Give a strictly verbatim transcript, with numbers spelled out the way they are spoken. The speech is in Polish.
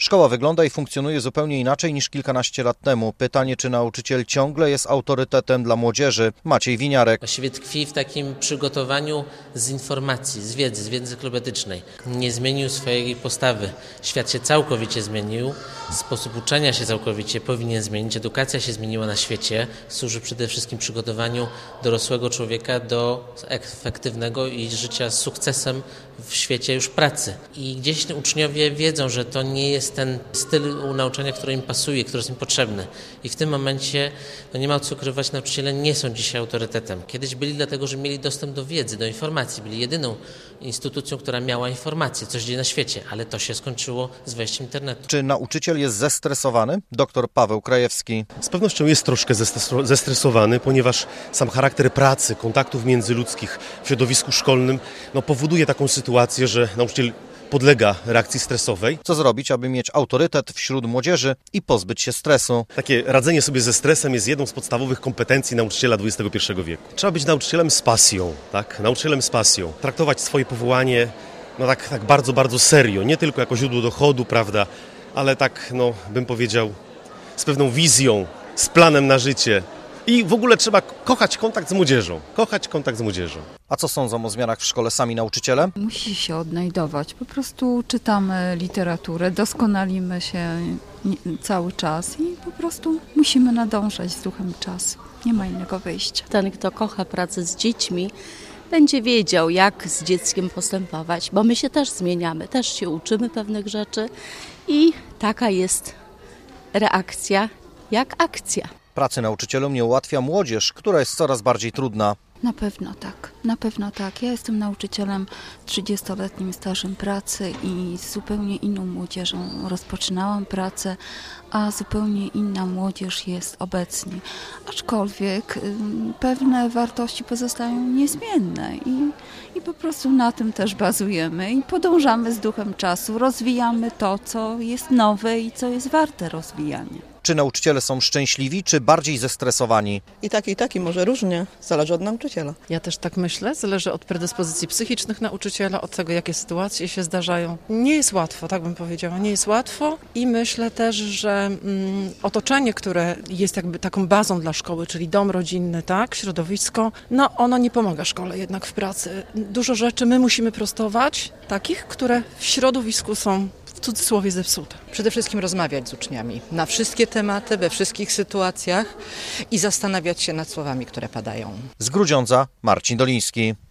Szkoła wygląda i funkcjonuje zupełnie inaczej niż kilkanaście lat temu. Pytanie, czy nauczyciel ciągle jest autorytetem dla młodzieży? Maciej Winiarek. Właściwie tkwi w takim przygotowaniu z informacji, z wiedzy, z wiedzy encyklopedycznej. Nie zmienił swojej postawy. Świat się całkowicie zmienił, sposób uczenia się całkowicie powinien zmienić. Edukacja się zmieniła na świecie. Służy przede wszystkim przygotowaniu dorosłego człowieka do efektywnego i życia z sukcesem w świecie już pracy. I gdzieś uczniowie wiedzą, że to nie jest ten styl nauczania, który im pasuje, który jest im potrzebny. I w tym momencie, no nie ma co ukrywać, nauczyciele nie są dzisiaj autorytetem. Kiedyś byli dlatego, że mieli dostęp do wiedzy, do informacji. Byli jedyną instytucją, która miała informacje, co się dzieje na świecie, ale to się skończyło z wejściem internetu. Czy nauczyciel jest zestresowany? Doktor Paweł Krajewski. Z pewnością jest troszkę zestresowany, ponieważ sam charakter pracy, kontaktów międzyludzkich w środowisku szkolnym no, powoduje taką sytuację, że nauczyciel podlega reakcji stresowej. Co zrobić, aby mieć autorytet wśród młodzieży i pozbyć się stresu? Takie radzenie sobie ze stresem jest jedną z podstawowych kompetencji nauczyciela dwudziestego pierwszego wieku. Trzeba być nauczycielem z pasją, tak? Nauczycielem z pasją. Traktować swoje powołanie no tak, tak bardzo, bardzo serio. Nie tylko jako źródło dochodu, prawda, ale tak, no, bym powiedział, z pewną wizją, z planem na życie. I w ogóle trzeba kochać kontakt z młodzieżą. Kochać kontakt z młodzieżą. A co sądzą o zmianach w szkole sami nauczyciele? Musi się odnajdować. Po prostu czytamy literaturę, doskonalimy się cały czas i po prostu musimy nadążać z duchem czasu. Nie ma innego wyjścia. Ten, kto kocha pracę z dziećmi, będzie wiedział, jak z dzieckiem postępować, bo my się też zmieniamy, też się uczymy pewnych rzeczy i taka jest reakcja jak akcja. Pracy nauczycielom nie ułatwia młodzież, która jest coraz bardziej trudna. Na pewno tak, na pewno tak. Ja jestem nauczycielem trzydziestoletnim stażem pracy i z zupełnie inną młodzieżą rozpoczynałam pracę, a zupełnie inna młodzież jest obecnie. Aczkolwiek y, pewne wartości pozostają niezmienne i, i po prostu na tym też bazujemy i podążamy z duchem czasu, rozwijamy to, co jest nowe i co jest warte rozwijania. Czy nauczyciele są szczęśliwi, czy bardziej zestresowani? I tak, i tak, i może różnie. Zależy od nauczyciela. Ja też tak myślę. Zależy od predyspozycji psychicznych nauczyciela, od tego, jakie sytuacje się zdarzają. Nie jest łatwo, tak bym powiedziała. Nie jest łatwo i myślę też, że mm, otoczenie, które jest jakby taką bazą dla szkoły, czyli dom rodzinny, tak, środowisko, no ono nie pomaga szkole jednak w pracy. Dużo rzeczy my musimy prostować, takich, które w środowisku są w cudzysłowie zepsute. Przede wszystkim rozmawiać z uczniami na wszystkie tematy, we wszystkich sytuacjach i zastanawiać się nad słowami, które padają. Z Grudziądza Marcin Doliński.